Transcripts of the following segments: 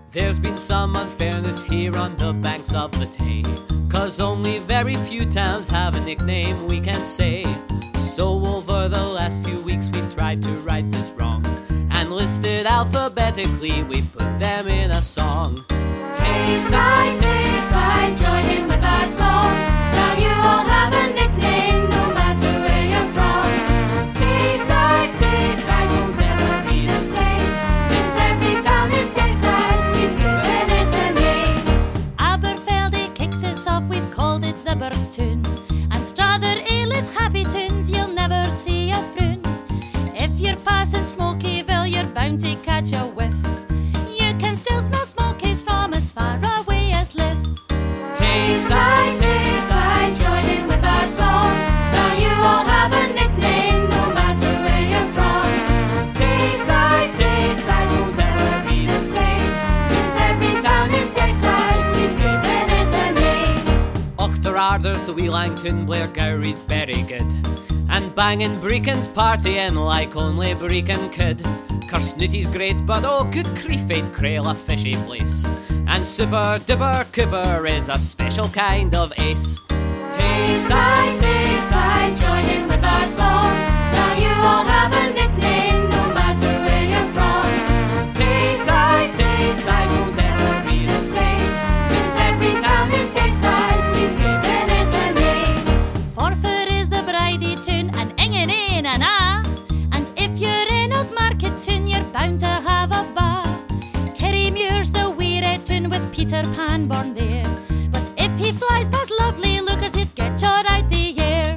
There's been some unfairness here on the banks of the Tay, 'cause only very few towns have a nickname we can say. So over the last few weeks we've tried to right this wrong, and listed alphabetically we put them in a song. Tayside, Tayside, join in with our song. Now you all have a nickname, no matter where you're from. Tayside, Tayside won't ever be the same, since every town in Tayside we've given it a name. Aberfeldy kicks us off, we've called it the Burgtoon, and Strother Ailid Happy Tunes, you'll never see a froon. If you're passing Smokyville, you're bound to catch a whiff. You can still smell smokies from as far away as Liff. Tayside, Tayside, join in with our song. Now you all have a nickname, no matter where you're from. Tayside, Tayside won't ever be the same, since every town in Tayside we've given it a name. Ochterarders, the wee Langton, Blair Gowrie's very good, and banging Brechin's partying like only Brechin could. Kersnooty's great, but oh good grief, ain't Crail a fishy place, and Super Duper Cooper is a special kind of ace. Tayside, Tayside, join in with our song. Now you all have a nickname, no matter where you're from. Tayside, Tayside won't ever be the same, since every town in Tayside we've given it a name. Forfar is the Bridie Tune, and Ingin and ah. And if you're in Old Market Tune, you're bound to have a bar. Kerrymuir's the Weird Tune with Peter Pan born there, but if he flies past lovely lookers, he'd get shot out the air.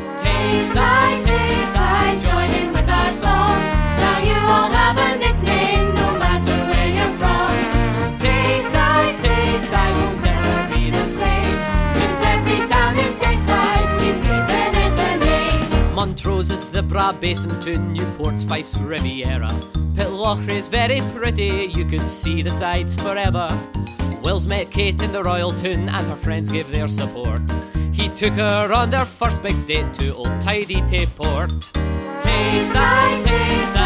Tayside, Tayside, join in with our song. Now you all have a nickname, no matter where you're from. Tayside, Tayside won't ever be the same, since every town in Tayside we've given it a name. Montrose is the Bra Basin Tune, Newport's Fife's Riviera. Pitlochry's very pretty, you could see the sides forever. Wills met Kate in the Royal Tune, and her friends gave their support. He took her on their first big date to Old Tidy Tay Port. Tayside, Tayside,